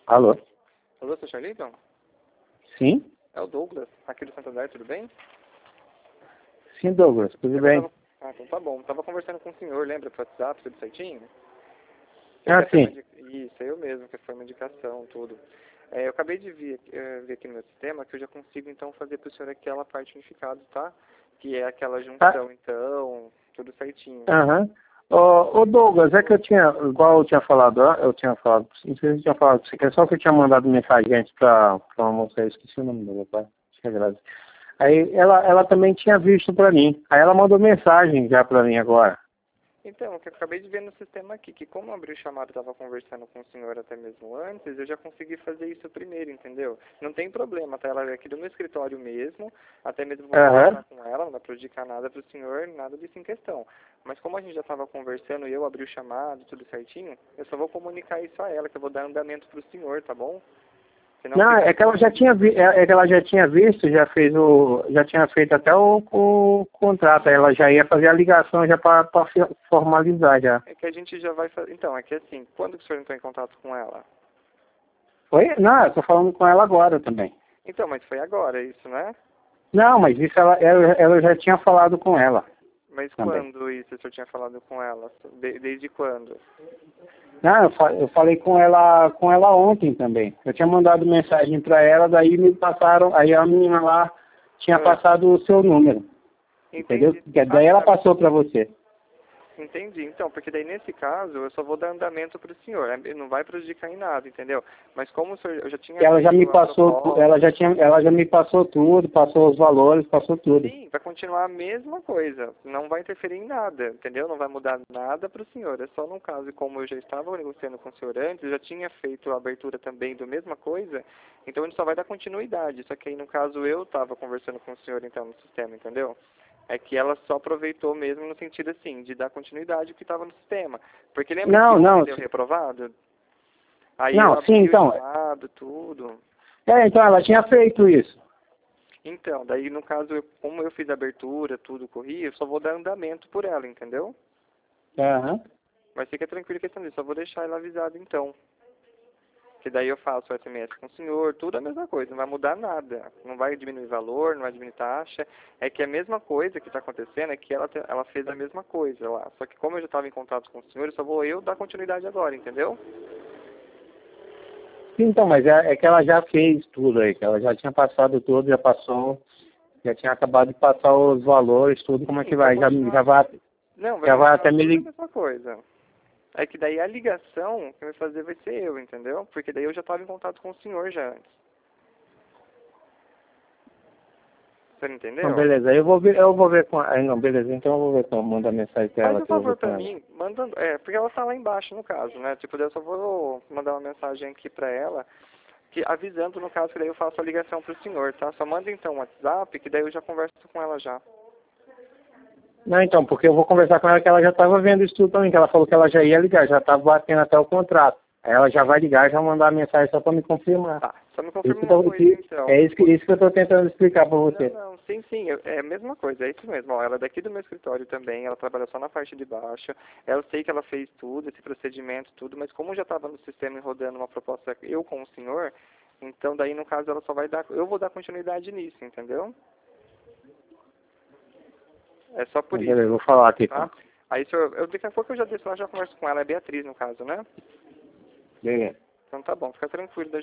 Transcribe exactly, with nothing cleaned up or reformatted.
Alô? Alô, seu Charlton? Sim? É o Douglas, aqui do Santander, tudo bem? Sim, Douglas, tudo Eu bem? tava... Ah, então tá bom. Tava conversando com o senhor, lembra, pro WhatsApp, tudo certinho? Ah, Essa foi uma sim. indi- Isso, eu mesmo, que foi uma indicação, tudo. É, eu acabei de ver, eh, ver aqui no meu sistema que eu já consigo, então, fazer pro senhor aquela parte unificada, tá? Que é aquela Ah, junção, então, tudo certinho. aham. Ô, ô, Douglas, é que eu tinha, igual eu tinha falado, ó, eu tinha falado, não sei se eu tinha falado com você, que é só que eu tinha mandado mensagem antes pra, pra uma moça, eu esqueci o nome dela, tá? Acho que é Grazi. Aí ela, ela também tinha visto pra mim, aí ela mandou mensagem já pra mim agora. Então, o que eu acabei de ver no sistema aqui, que como eu abri o chamado e estava conversando com o senhor até mesmo antes, eu já consegui fazer isso primeiro, entendeu? Não tem problema, tá? Ela é aqui do meu escritório mesmo, até mesmo vou Aham. conversar com ela, não vai prejudicar nada para o senhor, nada disso em questão. Mas como a gente já estava conversando e eu abri o chamado, tudo certinho, eu só vou comunicar isso a ela, que eu vou dar andamento para o senhor, tá bom? Senão Não, fica é que ela já tinha vi, é é que ela já tinha visto, já fez o, já tinha feito até o, o contrato, aí ela já ia fazer a ligação já para formalizar já. É que a gente já vai fazer. Então, é que assim, quando que o senhor entrou em contato com ela? Foi? Não, eu tô falando com ela agora também. Então, mas foi agora isso, né? Não, mas isso ela, ela, ela já tinha falado com ela Mas também. quando isso o senhor tinha falado com ela? De- desde quando? Não, eu, fa- eu falei com ela com ela ontem também. Eu tinha mandado mensagem para ela, daí me passaram, aí a menina lá tinha Ah, passado o seu número, entendeu? entendi. Que Ah, daí ela tá. passou para você. Entendi. Então, porque daí nesse caso eu só vou dar andamento para o senhor. né? Não vai prejudicar em nada, entendeu? Mas como o senhor, eu já tinha Que ela já me feito a passou, tu- ela proposta. já tinha, ela já me passou tudo, passou os valores, passou tudo. Sim, vai continuar a mesma coisa. Não vai interferir em nada, entendeu? Não vai mudar nada para o senhor. É só no caso, como eu já estava negociando com o senhor antes, eu já tinha feito a abertura também do mesma coisa, então ele só vai dar continuidade. Só que aí, no caso, eu estava conversando com o senhor, então, no sistema, entendeu? É que ela só aproveitou mesmo no sentido, assim, de dar continuidade ao que estava no sistema. Porque lembra que Não, ontem não, deu se- reprovado? Aí eu não, sim, abri o então, chamado, tudo. é, então ela tinha feito isso. Então, daí no caso, eu- como eu fiz a abertura, tudo corria, eu só vou dar andamento por ela, entendeu? Aham. Mas fica tranquilo questão disso, só vou deixar ela avisada então. Que daí eu faço o S M S com o senhor, tudo a mesma coisa, não vai mudar nada. Não vai diminuir valor, não vai diminuir taxa. É que a mesma coisa que está acontecendo é que ela, te- ela fez a mesma coisa lá. Só que como eu já estava em contato com o senhor, só vou eu dar continuidade agora, entendeu? Sim, então, mas é, é que ela já fez tudo aí, que ela já tinha passado tudo, já passou, já tinha acabado de passar os valores, tudo, como é que Sim, vai vai? Já, já continuar. vai, Não, vai já vai continuar até me tudo a ligar. mesma coisa. É que daí a ligação que vai fazer vai ser eu, entendeu? Porque daí eu já estava em contato com o senhor já antes. Você não Não, entendeu? beleza, eu vou ver, eu vou ver com ela. Não, beleza, então eu vou ver com manda mensagem pra Faz ela um que eu vou ver favor com pra ela. mim, manda, é, porque ela tá lá embaixo no caso, né? Tipo, daí eu só vou mandar uma mensagem aqui pra ela, que avisando no caso que daí eu faço a ligação pro senhor, tá? Só manda então um WhatsApp, que daí eu já converso com ela já. Não, então, porque eu vou conversar com ela que ela já estava vendo isso tudo também, que ela falou que ela já ia ligar, já estava batendo até o contrato. Aí ela já vai ligar, já mandar a mensagem só para me confirmar. Tá, só me Isso confirma que eu uma tô, coisa que- então. é isso que, isso que eu estou tentando explicar para Não, você. não, sim, sim, eu- é a mesma coisa, é isso mesmo. Ó, ela é daqui do meu escritório também, ela trabalha só na parte de baixo. Eu sei que ela fez tudo, esse procedimento, tudo, mas como já estava no sistema e rodando uma proposta eu com o senhor, então daí no caso ela só vai dar, eu vou dar continuidade nisso, entendeu? É só por Então, beleza, eu isso, vou falar aqui então. tá? Aí se eu, eu daqui a pouco eu já desço lá, já converso com ela, é Beatriz no caso, né? Beleza. Então tá bom, fica tranquilo,